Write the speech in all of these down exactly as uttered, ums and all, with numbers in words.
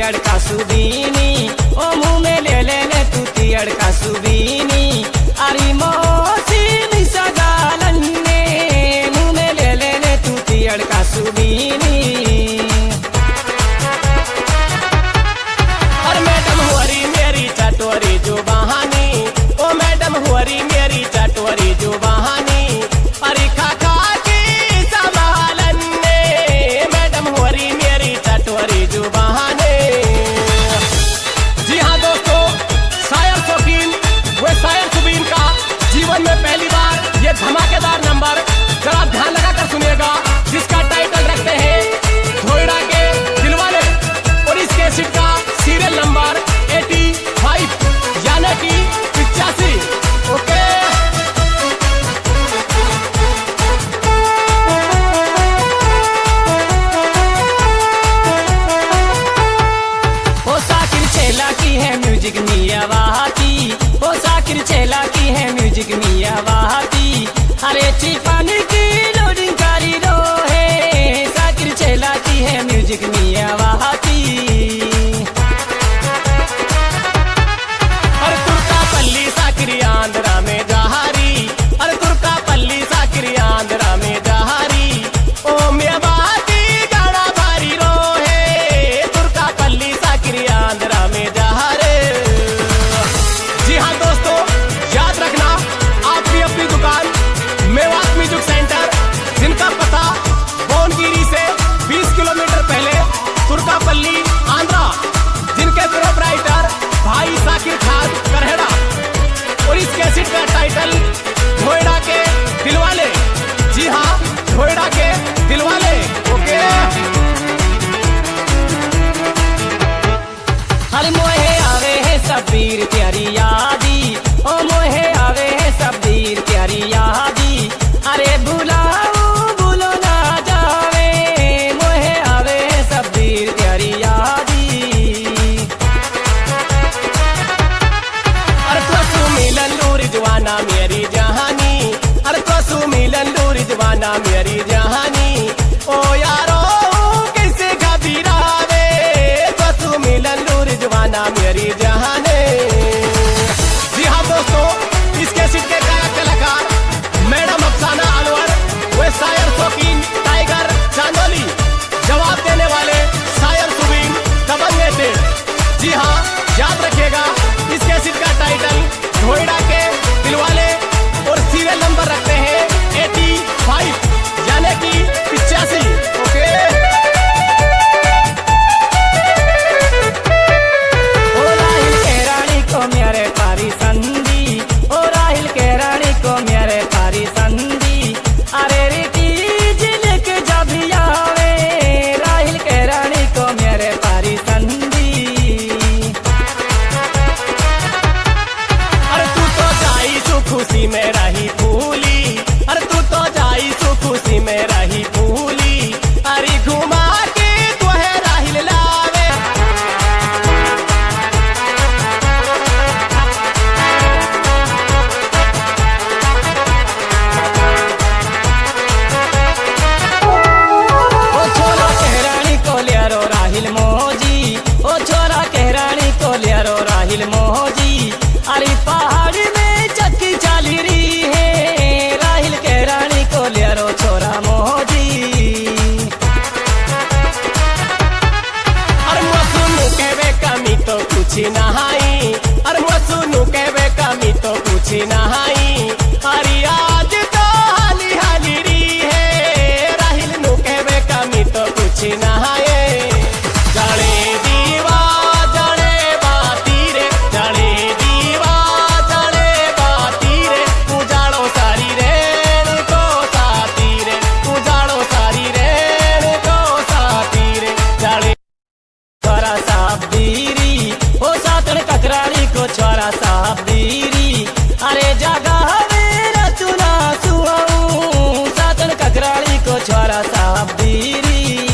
तियड़ का सुबीनी, ओ मुँह में ले लेने तू तियड़ का सुबीनी। अरे मौसी सगालन ने मुँह में ले लेने तू तियड़ का सुबीनी। और मैडम हुआरी मेरी चटोरी जो बहानी, ओ मैडम हुआरी मेरी चटोरी जो बहानी। अरे खा खा के संभालन ने मैडम हुआरी मेरी चटोरी जो बहाने। जी हाँ दोस्तों, शायर शौकीन वे शायर सुबीन का जीवन में पहली बार ये धमाकेदार नंबर जरा ध्यान लगाकर सुनिएगा, जिसका टाइटल रखते हैं धोइड़ा के दिलवाले। और इस कैसेट का सीरियल नंबर पचासी यानी कि पिचासी। ओके ओ साकिर चेला की है म्यूजिक मिया वाहती, ओ साकिर चेला की है म्यूजिक मिया वाहती। अरे चिपानी की लोडिंग कारी रो है, साकिर चेला की है म्यूजिक मिया वाहती। अरे तुर्का पल्ली साकिर आंध्रा में जहारी, अरे तुर्का पल्ली साकिर आंध्रा में जहारी। ओ मिया वाहती गाड़ा भारी रो है, तुर्का पल्ली साकिर आंध्रा में जहारे। जी हाँ दोस्तों, याद रखना आप भी अपनी दुकान मेवात म्यूजिक सेंटर, जिनका पता बोनगिरी से बीस किलोमीटर पहले तुर्कापल्ली आंध्रा, जिनके प्रोपराइटर भाई साकिर खान करहेड़ा। और इस कैसेट का टाइटल धोइड़ा के दिलवाले। जी हाँ, धोइड़ा के दिलवाले। ओके हर मोहे आवे है सबीर प्यारी यादी, ओ मोहे आवे है सबीर प्यारी यादी। अरे बुलाओ बुलो ना जावे, मोहे आवे है सबीर प्यारी यादी। अरे तो मिलन लूर जवाना मेरी जहानी, अरे तो मिलन लूर जवाना मेरी जहानी। ओ यारो कैसे घबरावे, तो मिलन लूर जवाना मेरी जहाने। जी हाँ दोस्तों, इस कैसेट के गायक कलाकार मैडम अफसाना अनवर, वे शायर शौकीन टाइगर चांदोली, जवाब देने वाले शायर सुबीन दबंगे थे। जी हाँ, याद रखिएगा इस कैसेट का टाइटल धोइड़ा के दिलवाले। और सीरियल नंबर रखते हैं पचासी यानी कि पिचासी। ओके ओ राहिल के रानी को मेरे पारी संदी, ओ राहिल के रानी को मेरे पारी संदी। अरे रीति जिलक जब आवे, राहिल के रानी को मेरे पारी संदी। अरे तू तो जाई सु खुशी में रही फूली, अरे तू तो जाई सु खुशी में रही फूली। अरे घुमा के तो है राहिल लावे, ओ छोरा कहरानी को लियारो राहिल मोजी, ओ छोरा कहरानी को लियारो राहिल मोजी। अरे पहाड़ में चक्की चाली रही है, राहिल कहरानी को लियारो छोरा मोजी। अरे मसुनु के वे कमी तो कुछ नहाई, अरे मसुनु के वे कमी तो कुछ नहाई। अरे आज तो हाली हाली रही है, राहिल नु के वे कमी तो कुछ नहाए। जड़े दीवा जड़े बाती रे, जड़े दीवा जड़े बाती रे। उजाड़ो सारी रेण को साथी रे, उजाड़ो सारी रेण को साथी रे। जड़े छोरा साहब दीरी, ओ सातड़ ककराली को छोरा साहब दीरी। अरे जगह मेरा चुना सुहाऊं, सातड़ ककराली को छोरा साहब दीरी।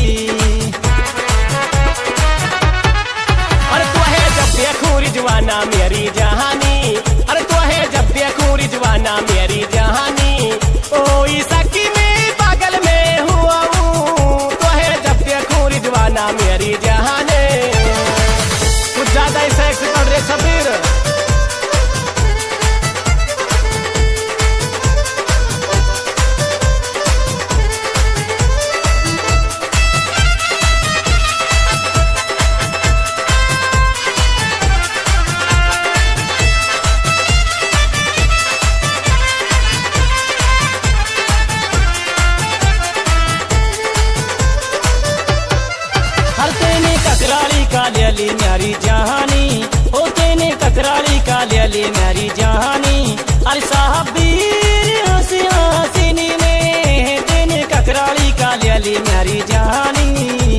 अरे तो है जब देखूं रिजवाना मेरी जहानी, अरे तो है जब देखूं रिजवाना मेरी जहानी। ओ ईसाकी में पागल में हुआ हूँ, तो है जब देखूं रिजवाना मेरी जहाने। का लेली मेरी जहानी, ओ तेने ककराली का लेली मेरी जहानी। अरे साहबीर हंसी हसीनी में तेने ककराली का लेली मेरी जहानी।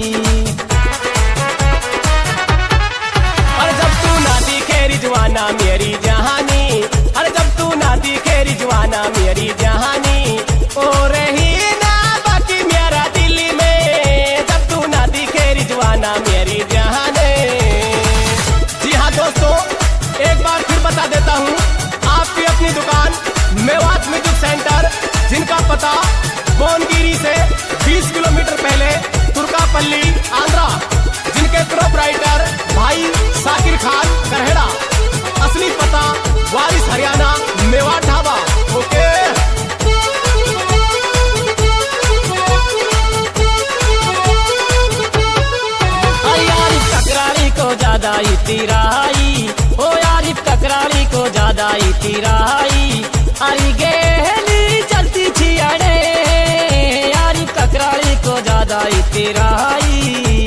अरे जब तू ना दिखे रिजवाना मेरी जहानी, अरे जब तू ना दिखे रिजवाना मेरी जहानी, ओ रही ना बाकी मेरा दिल में, जब तू ना दिखे रिजवाना मेरी जहानी। जी हाँ दोस्तों, एक बार फिर बता देता हूँ, आपकी अपनी दुकान मेवात म्यूजिक सेंटर, जिनका पता बोनगिरी से बीस किलोमीटर पहले तुर्कापल्ली आंध्रा, जिनके प्रोपराइटर भाई साकिर खान करहेड़ा, असली पता वारिस हरियाणा मेवात ढाबा। ओके आरिफ ककराली को ज्यादा इतिराई, ओ आरिफ ककराली को ज्यादा इतिराई। अरे गेली चलती थी अड़े आरिफ ककराली को ज्यादा इतिराई।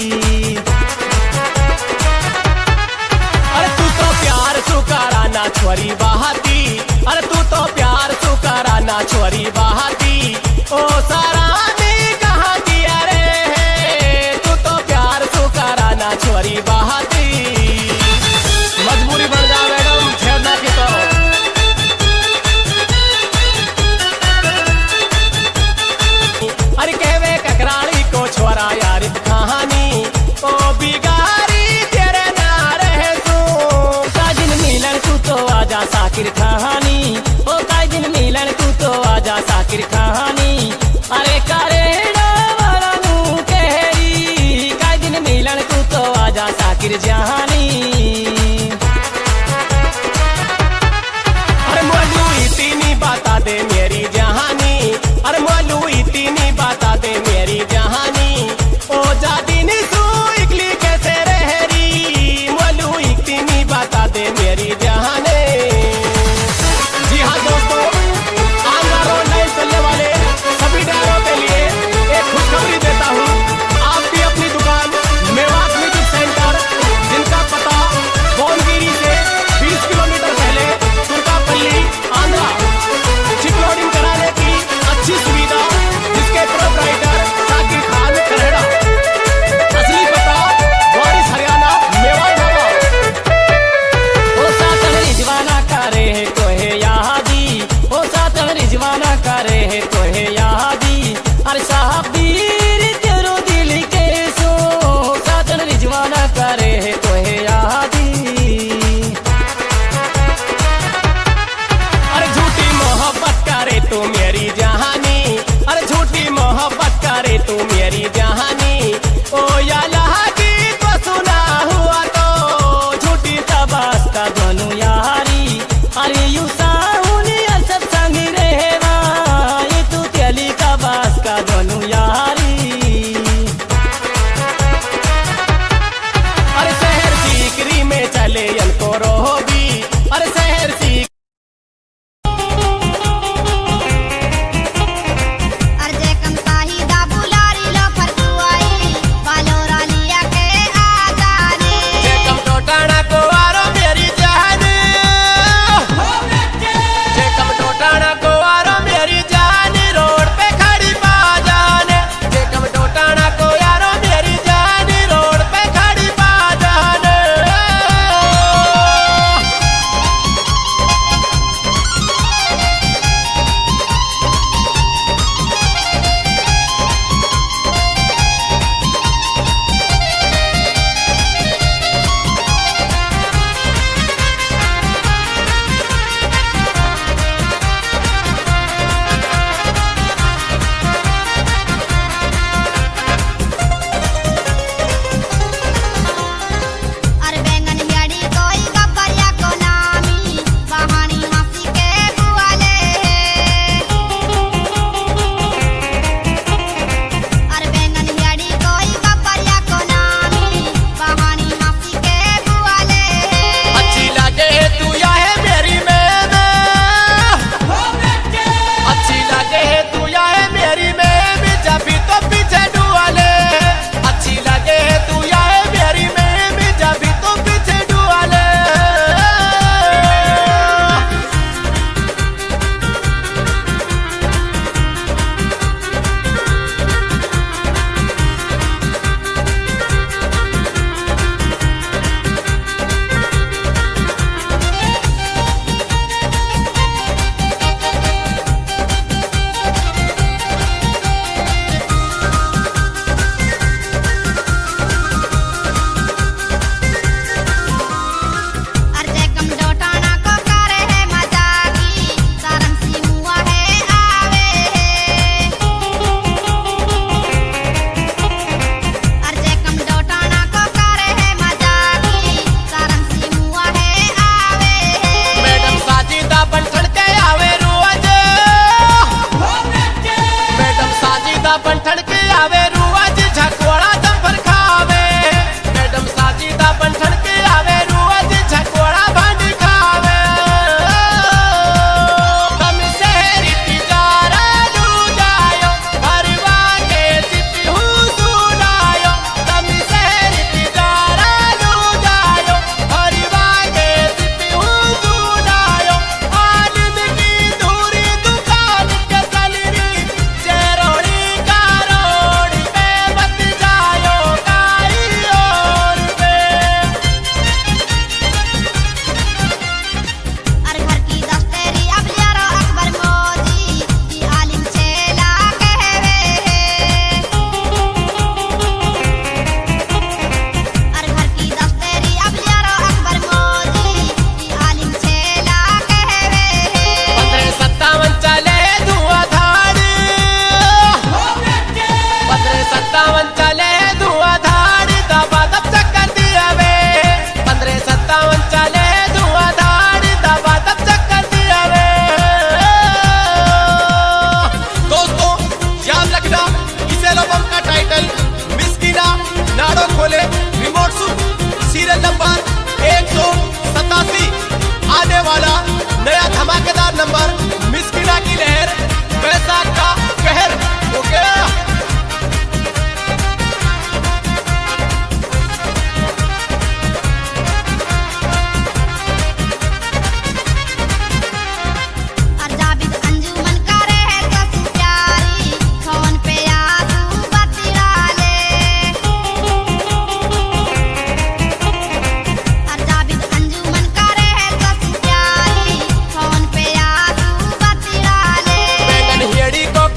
अरे तू तो प्यार सुकाराना छोरी बहाती, अरे तू तो प्यार सुकाराना छोरी बहाती, ओ सारा ने कहा दिया रे, तू तो प्यार सुकाराना छोरी बहाती। मजबूरी बन जा मैडम छेड़ना की तो। अरे कहवे ककराली को छोरा यार कहानी, ओ बिगारी तेरे ना रहे तू। का दिन मिलन तू तो आजा साकिर कहानी, ओ का दिन मिलन तू तो आजा साकिर कहानी। अरे करेड़ा वाला नू कहरी, का दिन मिलन तू तो आजा साकिर जहानी।